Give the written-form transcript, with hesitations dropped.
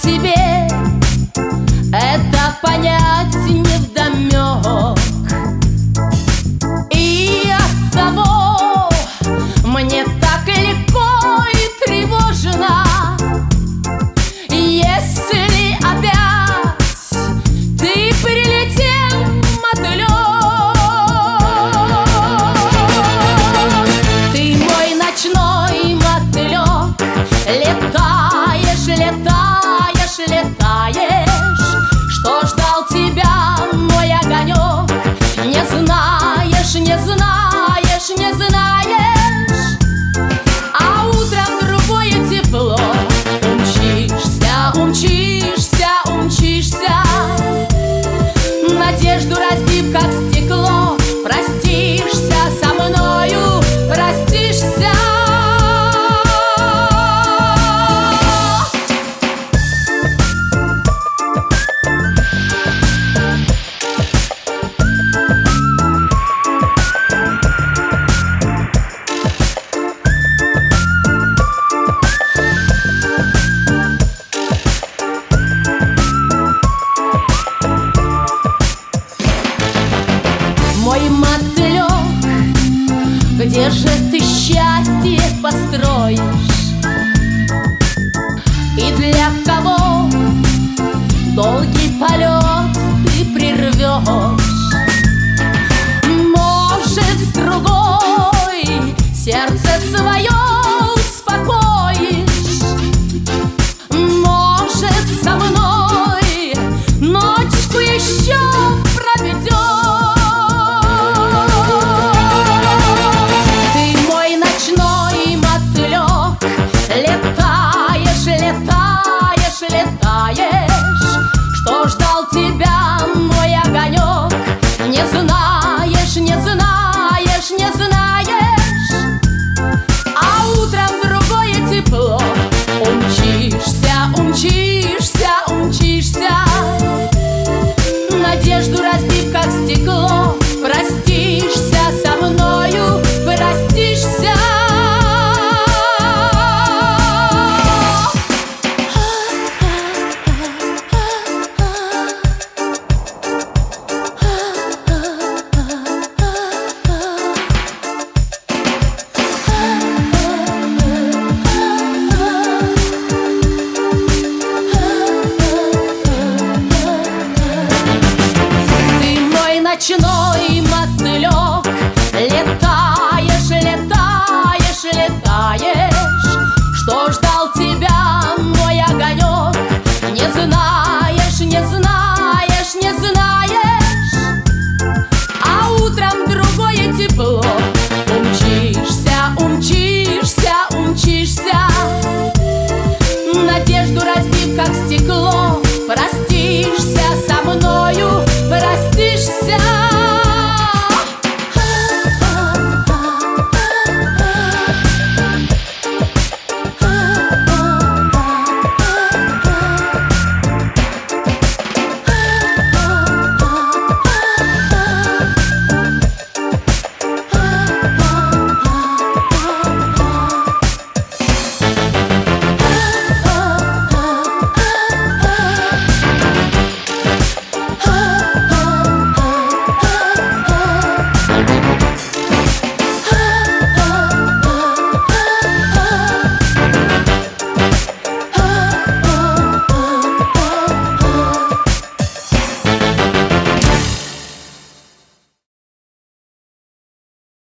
тебе это понять невдомек. И оттого мне так легко и тревожно, если опять ты прилетел, мотылек. Ты мой ночной мотылек, летаешь, летаешь, летаешь. Что ждал тебя мой огонек, не знаешь, не знаешь, не знаешь. А утром другое тепло, умчишься, умчишься, умчишься. Надежду разбив, как стекло, простишься со мною, простишься. Мой мотылек, где же ты счастье построишь? И для кого долгий полет ты прервешь? Может, с другой сердце свое успокоишь? Может, со мной ночку еще проведешь? Летаешь, летаешь, летаешь. Что ждал тебя мой огонек, не знаешь, не знаешь, не знаешь. А утром другое тепло, умчишься, умчишься, умчишься. Надежду разбив, как стекло, простишься со мною, простишься. Ночной мотылек, летаешь, летаешь, летаешь. Что ждал тебя мой огонек, не знаешь, не знаешь, не знаешь. А утром другое тепло, умчишься, умчишься, умчишься. Надежду разбив, как стекло, простишься.